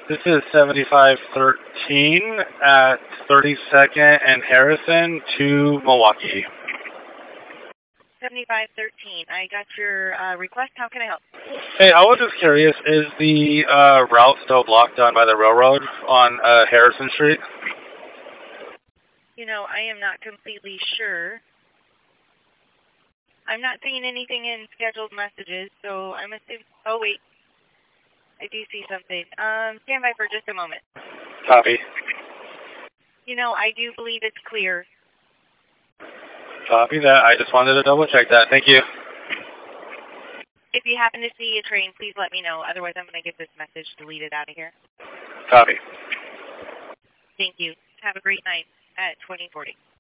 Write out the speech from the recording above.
This is 7513 at 32nd and Harrison to Milwaukee. 7513. I got your request. How can I help? Hey, I was just curious, is the route still blocked down by the railroad on Harrison Street? You know, I am not completely sure. I'm not seeing anything in scheduled messages, so I'm assuming... Oh, wait. I do see something. Stand by for just a moment. Copy. You know, I do believe it's clear. Copy that. I just wanted to double check that. Thank you. If you happen to see a train, please let me know. Otherwise, I'm going to get this message deleted out of here. Copy. Thank you. Have a great night at 2040.